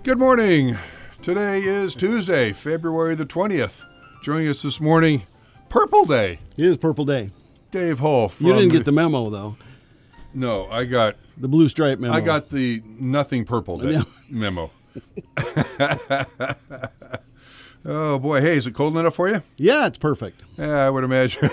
Good morning. Today is Tuesday, February the 20th. Joining us this morning, Purple Day. It is Purple Day. Dave Hull. You didn't get the memo, though. No, I got the blue stripe memo. I got the nothing Purple Day memo. Oh, boy. Hey, is it cold enough for you? Yeah, it's perfect. Yeah, I would imagine.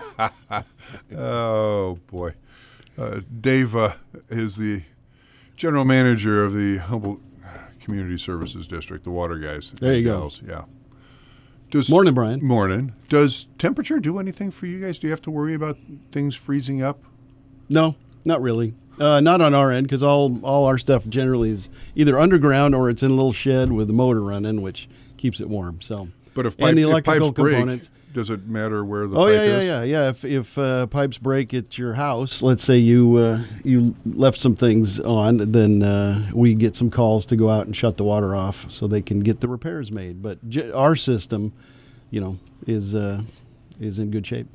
Oh, boy. Dave is the general manager of the Humboldt Community Services District, the water guys. There you go. Yeah. Morning, Brian. Morning. Does temperature do anything for you guys? Do you have to worry about things freezing up? No, not really. Not on our end, because all our stuff generally is either underground or it's in a little shed with the motor running, which keeps it warm. So, but if the electrical pipes components. Break, does it matter where the pipe is? Yeah. If pipes break at your house, let's say you left some things on, then we get some calls to go out and shut the water off so they can get the repairs made. But our system, is in good shape.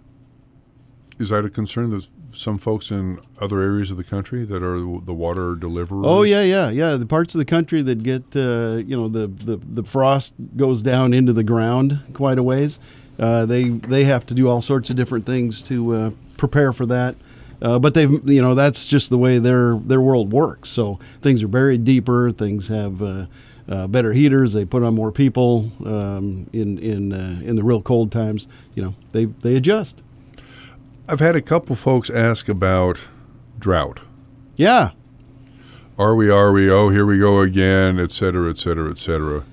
Is that a concern? There's some folks in other areas of the country that are the water deliverers. Oh yeah. The parts of the country that get the frost goes down into the ground quite a ways. They have to do all sorts of different things to prepare for that. But that's just the way their world works. So things are buried deeper. Things have better heaters. They put on more people in the real cold times. They adjust. I've had a couple folks ask about drought. Yeah. Are we? Oh, here we go again, et cetera, et cetera, et cetera.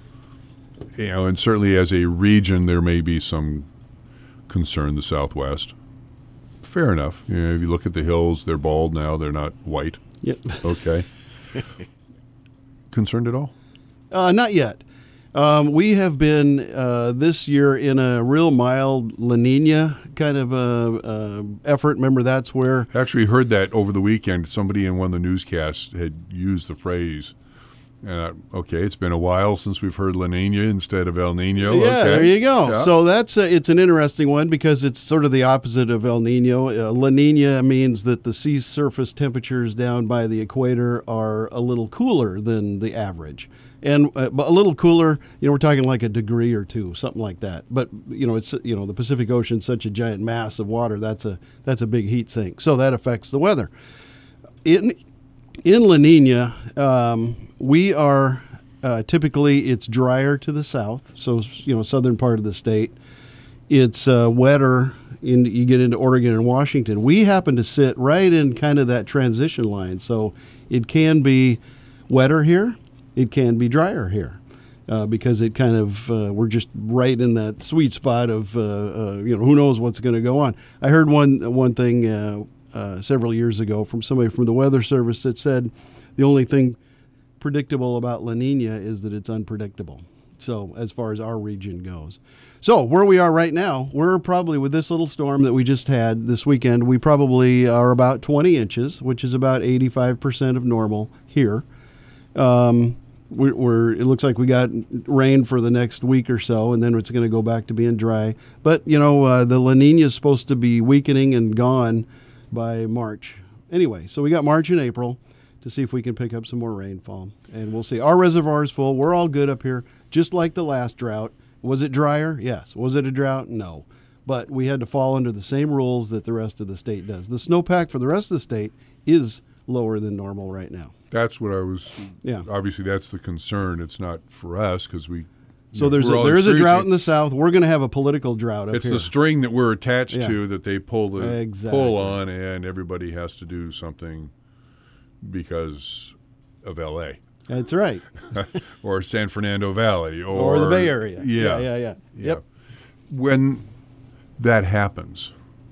And certainly as a region, there may be some concern, the Southwest. Fair enough. If you look at the hills, they're bald now. They're not white. Yep. Okay. Concerned at all? Not yet. We have been this year in a real mild La Nina kind of effort. Remember, that's where... I actually heard that over the weekend. Somebody in one of the newscasts had used the phrase, okay, it's been a while since we've heard La Nina instead of El Nino. Yeah, okay. There you go. Yeah. So that's it's an interesting one because it's sort of the opposite of El Nino. La Nina means that the sea surface temperatures down by the equator are a little cooler than the average. And but a little cooler, we're talking like a degree or two, something like that. But it's the Pacific Ocean's such a giant mass of water. That's a big heat sink. So that affects the weather. In La Nina, we are typically it's drier to the south. So southern part of the state. It's wetter. You get into Oregon and Washington. We happen to sit right in kind of that transition line. So it can be wetter here. It can be drier here because it kind of we're just right in that sweet spot of who knows what's going to go on. I heard one thing several years ago from somebody from the Weather Service that said the only thing predictable about La Nina is that it's unpredictable. So as far as our region goes. So where we are right now, we're probably with this little storm that we just had this weekend, we probably are about 20 inches, which is about 85% of normal here. It looks like we got rain for the next week or so, and then it's going to go back to being dry. But, the La Nina is supposed to be weakening and gone by March. Anyway, so we got March and April to see if we can pick up some more rainfall. And we'll see. Our reservoir is full. We're all good up here, just like the last drought. Was it drier? Yes. Was it a drought? No. But we had to fall under the same rules that the rest of the state does. The snowpack for the rest of the state is lower than normal right now. That's what I was. Yeah. Obviously, that's the concern. It's not for us because we. So there is a drought in the south. We're going to have a political drought up here. It's the string that we're attached to that they pull on, and everybody has to do something because of L.A. That's right. Or San Fernando Valley, or the Bay Area. Yeah. Yep. When that happens,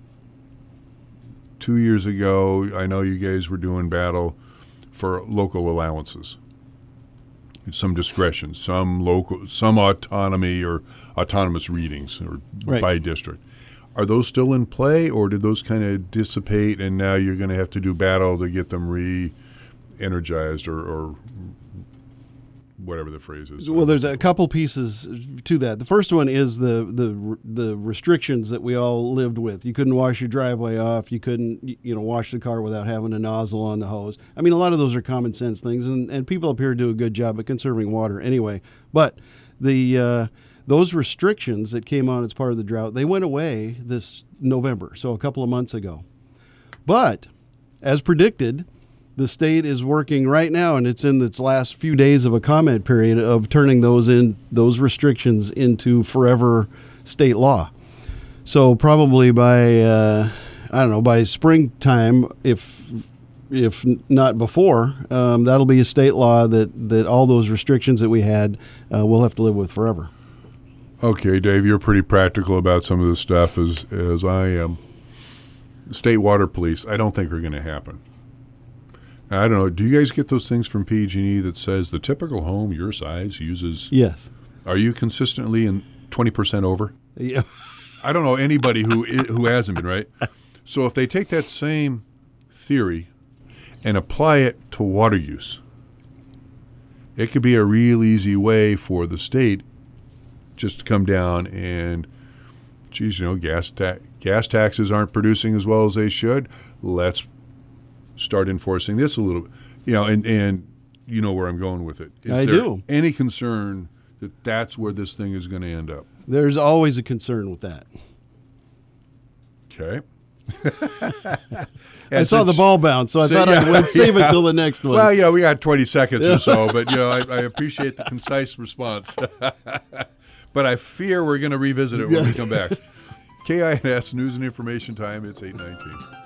2 years ago, I know you guys were doing battle for local allowances, some discretion, some autonomy or autonomous readings or by district. Are those still in play, or did those kind of dissipate and now you're going to have to do battle to get them re-energized or whatever the phrase is. Well, there's a couple pieces to that. The first one is the restrictions that we all lived with. You couldn't wash your driveway off. You couldn't wash the car without having a nozzle on the hose. I mean, a lot of those are common sense things, and people up here do a good job at conserving water anyway. But those restrictions that came on as part of the drought, they went away this November, so a couple of months ago. But as predicted, the state is working right now, and it's in its last few days of a comment period of turning those restrictions into forever state law. So probably by by springtime, if not before, that'll be a state law that all those restrictions that we had we'll have to live with forever. Okay, Dave, you're pretty practical about some of this stuff as I am. State water police, I don't think are going to happen. I don't know. Do you guys get those things from PG&E that says the typical home your size uses? Yes. Are you consistently in 20% over? Yeah. I don't know anybody who hasn't been, right? So if they take that same theory and apply it to water use, it could be a real easy way for the state just to come down and, geez, gas taxes aren't producing as well as they should. Let's start enforcing this a little, and you know where I'm going with it. Is there any concern that that's where this thing is going to end up? There's always a concern with that. Okay. I saw the ball bounce, so I thought I would save it till the next one. Well, we got 20 seconds or so, but I appreciate the concise response. But I fear we're going to revisit it when we come back. KINS News and Information Time. It's 8:19.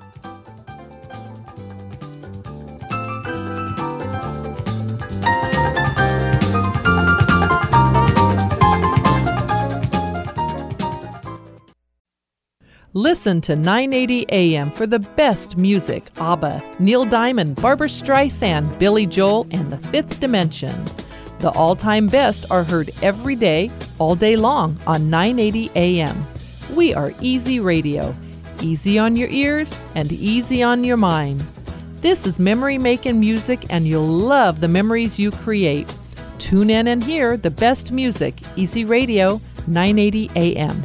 Listen to 980 AM for the best music. ABBA, Neil Diamond, Barbra Streisand, Billy Joel, and The Fifth Dimension. The all-time best are heard every day, all day long on 980 AM. We are Easy Radio. Easy on your ears and easy on your mind. This is memory-making music, and you'll love the memories you create. Tune in and hear the best music. Easy Radio, 980 AM.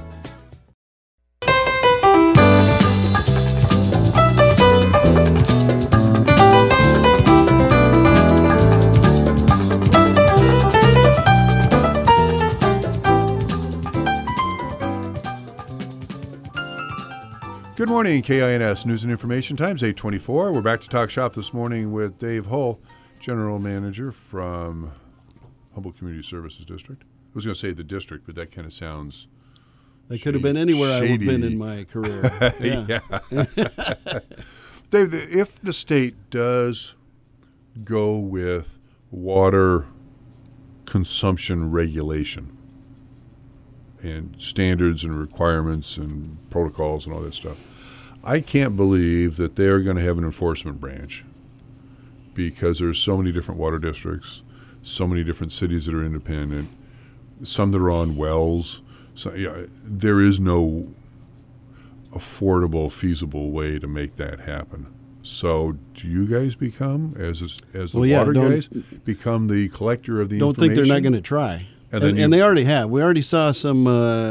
Good morning, KINS News and Information Times, 8:24. We're back to Talk Shop this morning with Dave Hull, General Manager from Humboldt Community Services District. I was going to say the district, but that kind of sounds That could have been anywhere I would have been in my career. Yeah. Dave, if the state does go with water consumption regulation and standards and requirements and protocols and all that stuff, I can't believe that they're going to have an enforcement branch, because there's so many different water districts, so many different cities that are independent, some that are on wells. So, there is no affordable, feasible way to make that happen. So do you guys become, as the water guys, become the collector of the information? Don't think they're not going to try. And they already have. We already saw some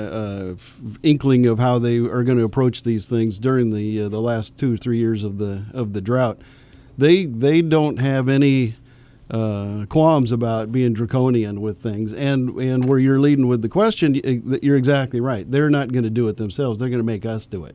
inkling of how they are going to approach these things during the last 2 or 3 years of the drought. They don't have any qualms about being draconian with things. And where you're leading with the question, you're exactly right. They're not going to do it themselves. They're going to make us do it.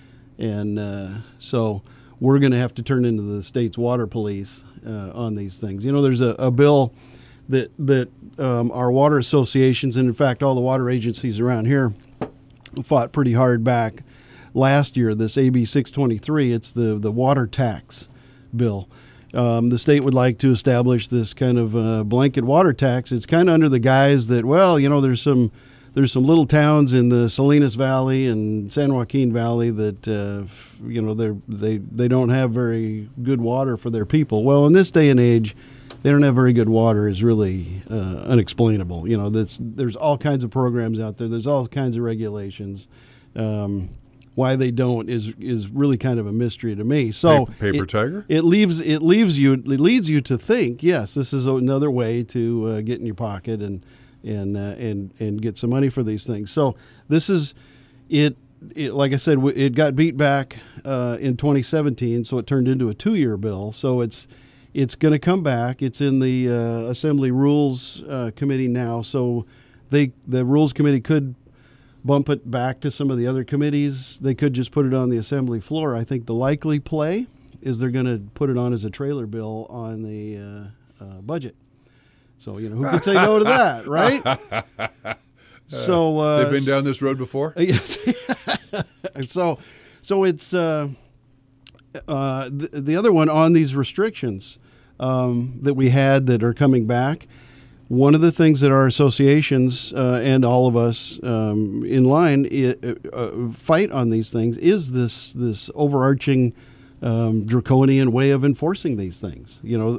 And so we're going to have to turn into the state's water police on these things. There's a bill that our water associations, and in fact all the water agencies around here, fought pretty hard back last year, this AB 623. It's the water tax bill. The state would like to establish this kind of blanket water tax. It's kind of under the guise that, there's some little towns in the Salinas Valley and San Joaquin Valley that they don't have very good water for their people. Well, in this day and age, they don't have very good water is really unexplainable. There's all kinds of programs out there. There's all kinds of regulations. why they don't is really kind of a mystery to me. So Paper tiger? It leads you to think, yes, this is another way to get in your pocket and get some money for these things. So this is it. Like I said, it got beat back in 2017, so it turned into a 2-year bill. So it's going to come back. It's in the Assembly Rules Committee now. So the Rules Committee could bump it back to some of the other committees. They could just put it on the Assembly floor. I think the likely play is they're going to put it on as a trailer bill on the budget. So, who could say no to that, right? So they've been down this road before? Yes. So it's the other one on these restrictions that we had that are coming back. One of the things that our associations and all of us in line fight on these things is this overarching draconian way of enforcing these things.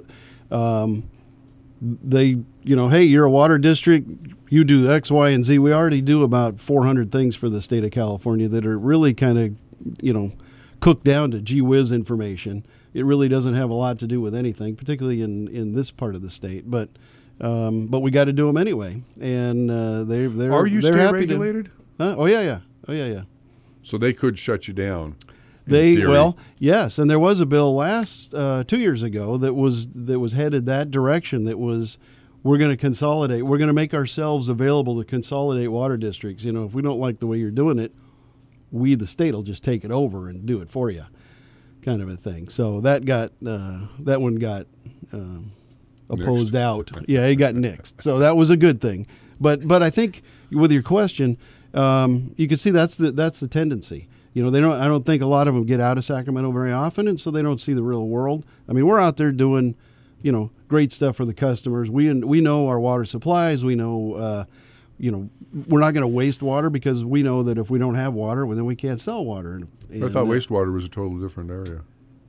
Hey, you're a water district, you do X, Y, and Z. We already do about 400 things for the state of California that are really kind of, cooked down to gee whiz information. It really doesn't have a lot to do with anything, particularly in this part of the state. But we got to do them anyway, and they're. Are you they're state happy regulated? Oh yeah. So they could shut you down. Yes, and there was a bill last 2 years ago that was headed that direction. That was, we're going to consolidate. We're going to make ourselves available to consolidate water districts. If we don't like the way you're doing it, we, the state, will just take it over and do it for you, kind of a thing. So that one got opposed out. Yeah, it got nixed. So that was a good thing. But I think with your question, you can see that's the tendency. I don't think a lot of them get out of Sacramento very often, and so they don't see the real world. I mean, we're out there doing, great stuff for the customers. We know our water supplies. We know, we're not going to waste water because we know that if we don't have water, well, then we can't sell water. And I thought wastewater was a totally different area.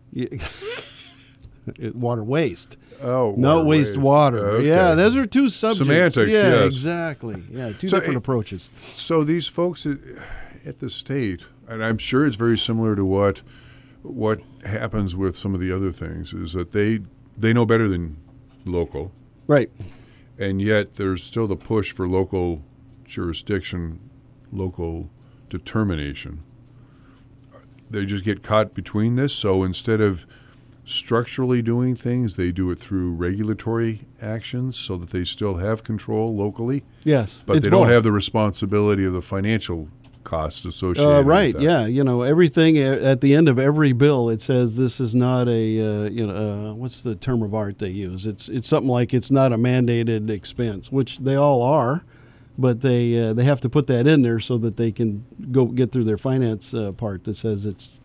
Water waste. Oh, not wastewater. Okay. Yeah, those are two subjects. Semantics, yeah, yes. Exactly. Yeah, two different approaches. So these folks at the state, and I'm sure it's very similar to what happens with some of the other things, is that they know better than local. Right. And yet there's still the push for local jurisdiction, local determination. They just get caught between this. So instead of structurally doing things, they do it through regulatory actions so that they still have control locally. Yes. But they don't have the responsibility of the financial costs associated right, with that. Yeah. Everything at the end of every bill, it says this is not a, what's the term of art they use? It's something like it's not a mandated expense, which they all are, but they have to put that in there so that they can go get through their finance part that says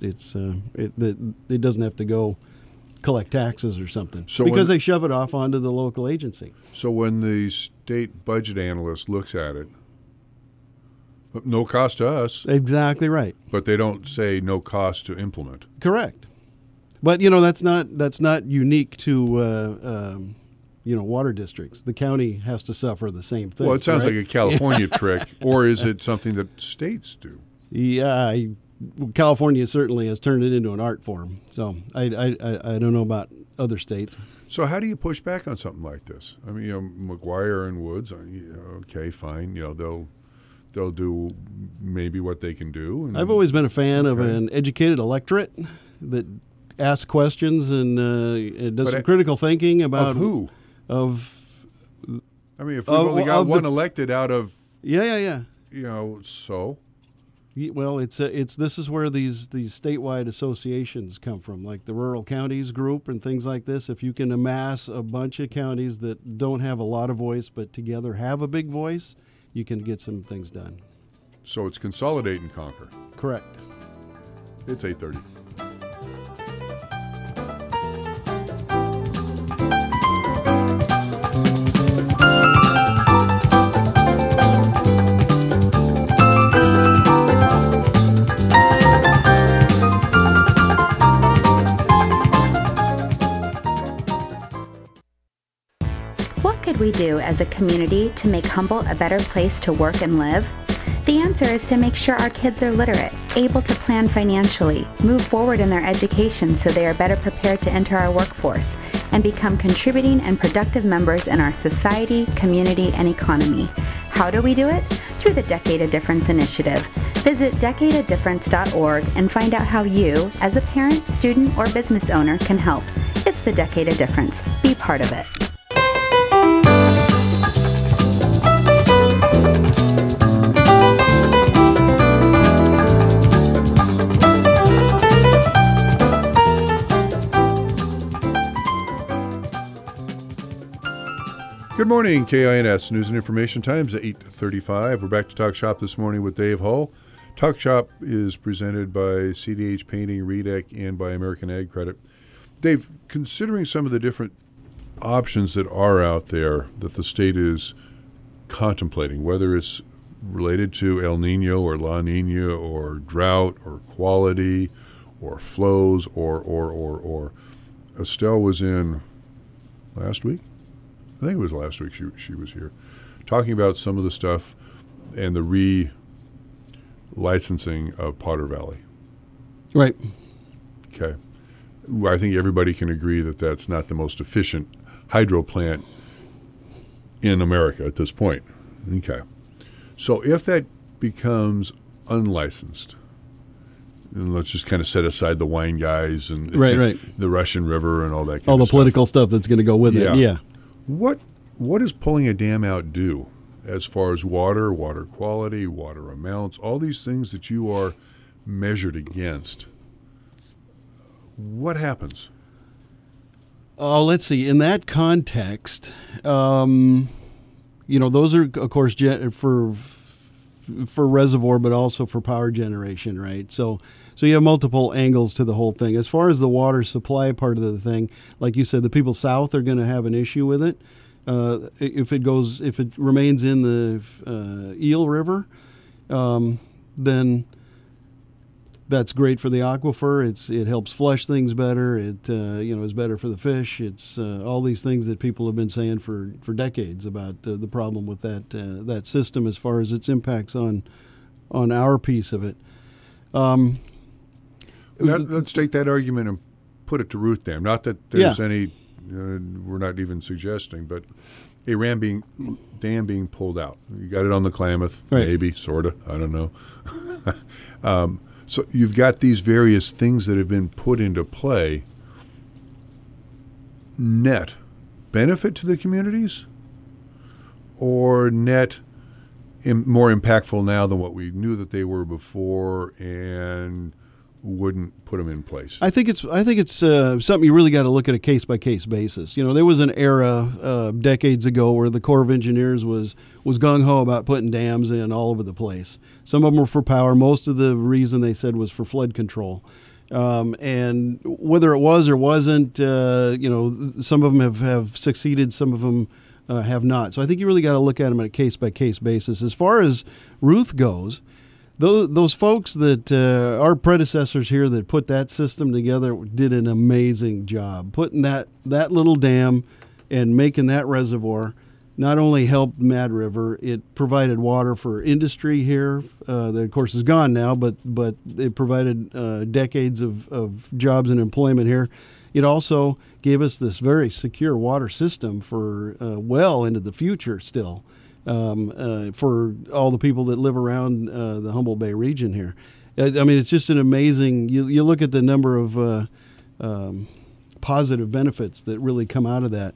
it doesn't have to go collect taxes or something, because they shove it off onto the local agency. So when the state budget analyst looks at it, no cost to us. Exactly right. But they don't say no cost to implement. Correct. But that's not unique to water districts. The county has to suffer the same thing. Well, it sounds right? like a California trick, or is it something that states do? Yeah, California certainly has turned it into an art form. So I don't know about other states. So how do you push back on something like this? I mean, McGuire and Woods, okay, fine. They'll do maybe what they can do. And, I've always been a fan of an educated electorate that asks questions and does some critical thinking about of who. I mean, if we've only got one elected out of so. Well, it's this is where these statewide associations come from, like the Rural Counties Group and things like this. If you can amass a bunch of counties that don't have a lot of voice but together have a big voice, you can get some things done. So it's consolidate and conquer. Correct. It's 8:30. What could we do as a community to make Humboldt a better place to work and live? The answer is to make sure our kids are literate, able to plan financially, move forward in their education so they are better prepared to enter our workforce, and become contributing and productive members in our society, community, and economy. How do we do it? Through the Decade of Difference initiative. Visit decadeofdifference.org and find out how you, as a parent, student, or business owner, can help. It's the Decade of Difference. Be part of it. Good morning, KINS News and Information Times at 8:35. We're back to Talk Shop this morning with Dave Hull. Talk Shop is presented by CDH Painting, REDEC, and by American Ag Credit. Dave, considering some of the different options that are out there that the state is contemplating, whether it's related to El Nino or La Nina or drought or quality or flows or Estelle was in last week? I think it was last week she was here, talking about some of the stuff and the re-licensing of Potter Valley. Right. Okay. I think everybody can agree that that's not the most efficient hydro plant in America at this point. Okay. So if that becomes unlicensed, and let's just kind of set aside the wine guys and right. the Russian River and all that kind all of the stuff. political stuff that's going to go with it. Yeah. What does pulling a dam out do as far as water quality, water amounts, all these things that you are measured against? What happens? Oh, let's see. In that context, those are, of course, for reservoir, but also for power generation, right? So you have multiple angles to the whole thing. As far as the water supply part of the thing, like you said, the people south are going to have an issue with it. If it remains in the Eel River, then that's great for the aquifer. It helps flush things better. It is better for the fish. It's all these things that people have been saying for decades about the problem with that system as far as its impacts on our piece of it. Let's take that argument and put it to root dam. Not that there's any, we're not even suggesting, but a dam being pulled out. You got it on the Klamath, right. Maybe, sort of, I don't know. So you've got these various things that have been put into play. Net benefit to the communities, or net more impactful now than what we knew that they were before, and wouldn't put them in place? I think it's something you really got to look at a case by case basis. There was an era decades ago where the Corps of Engineers was gung ho about putting dams in all over the place. Some of them were for power. Most of the reason they said was for flood control. And whether it was or wasn't, some of them have succeeded, some of them have not. So I think you really got to look at them on a case by case basis. As far as Ruth goes, those folks that our predecessors here that put that system together did an amazing job. Putting that little dam and making that reservoir not only helped Mad River, it provided water for industry here that, of course, is gone now, but it provided decades of jobs and employment here. It also gave us this very secure water system for well into the future still. For all the people that live around the Humboldt Bay region here. I mean, it's just an amazing, you look at the number of positive benefits that really come out of that.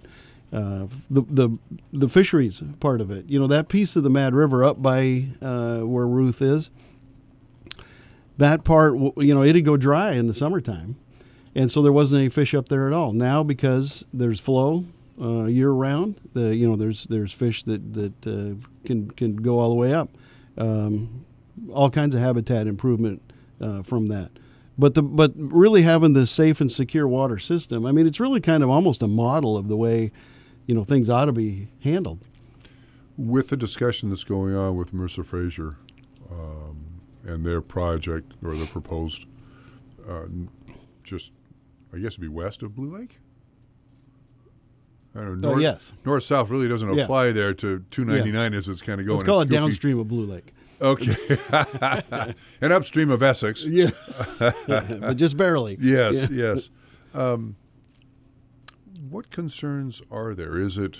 The fisheries part of it, that piece of the Mad River up by where Ruth is, that part, it'd go dry in the summertime. And so there wasn't any fish up there at all. Now, because there's flow, year round, there's fish that can go all the way up. All kinds of habitat improvement from that. But really having this safe and secure water system, I mean, it's really kind of almost a model of the way things ought to be handled. With the discussion that's going on with Mercer Fraser and their project or the proposed, just I guess it'd be west of Blue Lake. I don't know. Yes. North-south really doesn't apply there to 299 as it's kind of going. Let's call it downstream of Blue Lake. Okay. And upstream of Essex. Yeah, but just barely. Yes, Yeah. yes. What concerns are there? Is it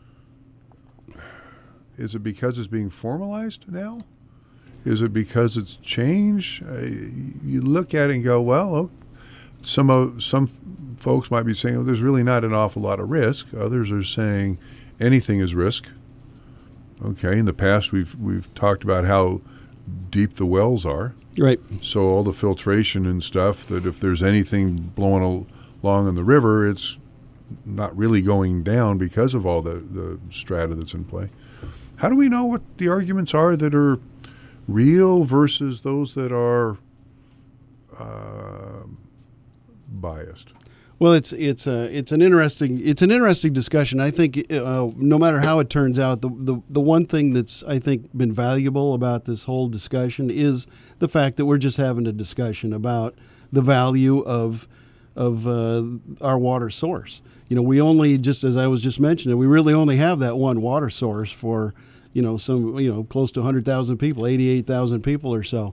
because it's being formalized now? Is it because it's changed? You look at it and go, well, some folks might be saying, oh, there's really not an awful lot of risk. Others are saying anything is risk. Okay, in the past we've talked about how deep the wells are. Right. So all the filtration and stuff, that if there's anything blowing along in the river, it's not really going down because of all the strata that's in play. How do we know what the arguments are that are real versus those that are biased? Well, it's an interesting discussion. I think no matter how it turns out, the one thing that's I think been valuable about this whole discussion is the fact that we're just having a discussion about the value of our water source. We only, just as I was just mentioning, we really only have that one water source for close to 100,000 people, 88,000 people or so.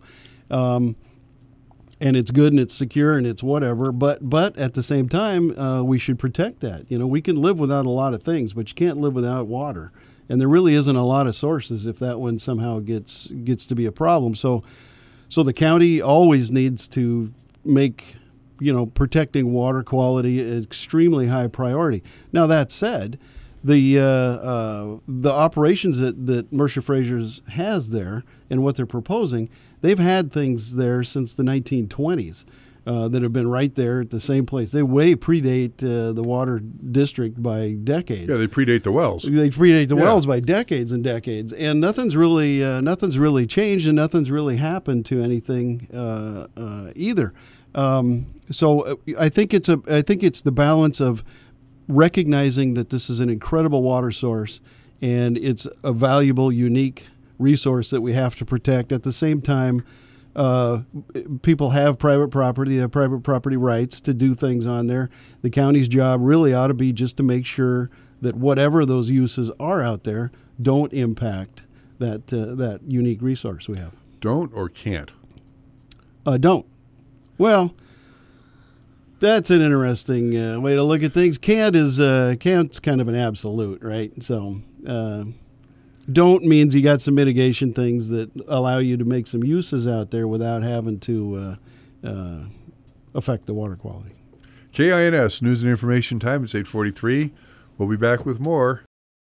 And it's good and it's secure and it's whatever, but at the same time, we should protect that. We can live without a lot of things, but you can't live without water. And there really isn't a lot of sources if that one somehow gets to be a problem. So the county always needs to make protecting water quality an extremely high priority. Now that said, the operations that Mercer Frasers has there and what they're proposing, they've had things there since the 1920s that have been right there at the same place. They way predate the water district by decades. Yeah, they predate the wells. They predate the wells by decades and decades, and nothing's really changed, and nothing's really happened to anything either. So I think it's the balance of recognizing that this is an incredible water source and it's a valuable, unique resource that we have to protect. At the same time, people have private property, they have private property rights to do things on there. The county's job really ought to be just to make sure that whatever those uses are out there don't impact that unique resource we have. Don't or can't? Don't. Well, that's an interesting way to look at things. Can't's kind of an absolute, right? So don't means you got some mitigation things that allow you to make some uses out there without having to affect the water quality. KINS News and Information Time. It's 8:43. We'll be back with more.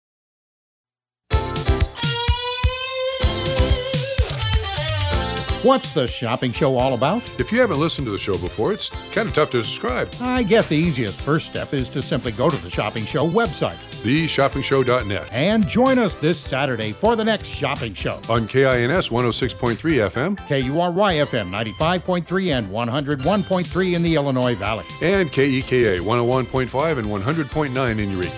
What's the shopping show all about? If you haven't listened to the show before, it's kind of tough to describe. I guess the easiest first step is to simply go to the Shopping Show website. TheShoppingShow.net. And join us this Saturday for the next shopping show. On KINS 106.3 FM. KURY FM 95.3 and 101.3 in the Illinois Valley. And KEKA 101.5 and 100.9 in Eureka.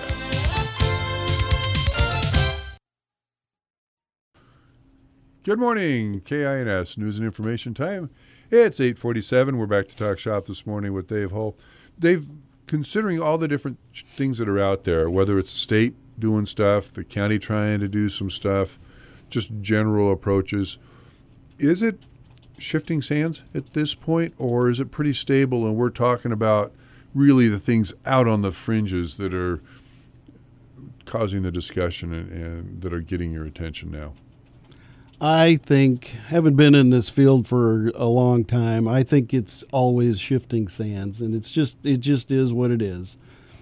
Good morning, KINS News and Information Time. It's 8:47. We're back to Talk Shop this morning with Dave Hull. Dave, considering all the different things that are out there, whether it's the state doing stuff, the county trying to do some stuff, just general approaches, is it shifting sands at this point, or is it pretty stable and we're talking about really the things out on the fringes that are causing the discussion and that are getting your attention now? I think, having been in this field for a long time, I think it's always shifting sands, and it just is what it is.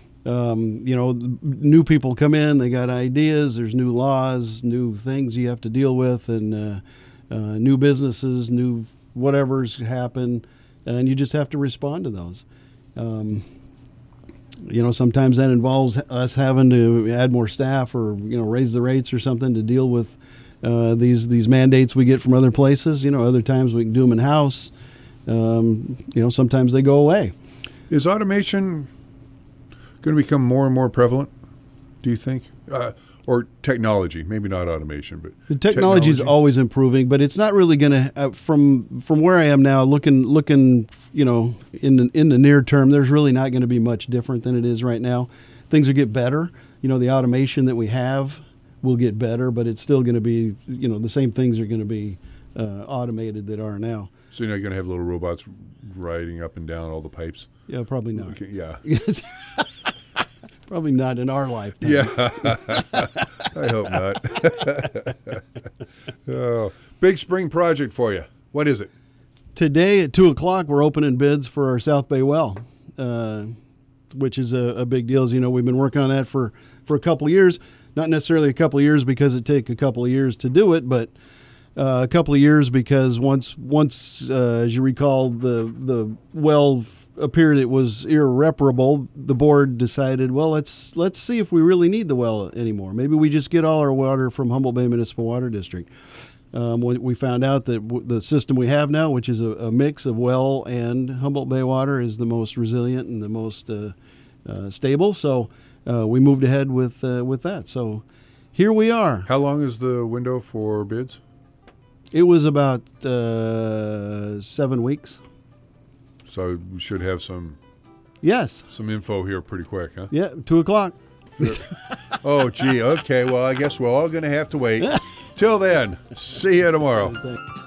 New people come in, they got ideas, there's new laws, new things you have to deal with, and new businesses, new whatever's happen, and you just have to respond to those. Sometimes that involves us having to add more staff or, raise the rates or something to deal with these mandates we get from other places. Other times we can do them in-house. Sometimes they go away. Is automation going to become more and more prevalent, do you think? Or technology, maybe not automation, but the technology is always improving, but it's not really going to, from where I am now, looking, in the near term, there's really not going to be much different than it is right now. Things will get better. The automation that we have will get better, but it's still going to be, the same things are going to be automated that are now. So you're not going to have little robots riding up and down all the pipes? Yeah, probably not. Okay, yeah. Probably not in our lifetime. Yeah. I hope not. Oh, big spring project for you. What is it? Today at 2 o'clock, we're opening bids for our South Bay well, which is a big deal. As you know, we've been working on that for a couple of years. Not necessarily a couple of years because it take a couple of years to do it, but a couple of years because once as you recall, the well appeared it was irreparable. The board decided, well, let's see if we really need the well anymore. Maybe we just get all our water from Humboldt Bay Municipal Water District. We found out that the system we have now, which is a mix of well and Humboldt Bay water, is the most resilient and the most stable. So we moved ahead with that. So here we are. How long is the window for bids? It was about 7 weeks. So we should have some info here pretty quick, huh? Yeah, 2 o'clock. Oh, gee. Okay. Well, I guess we're all going to have to wait. Till then, see you tomorrow.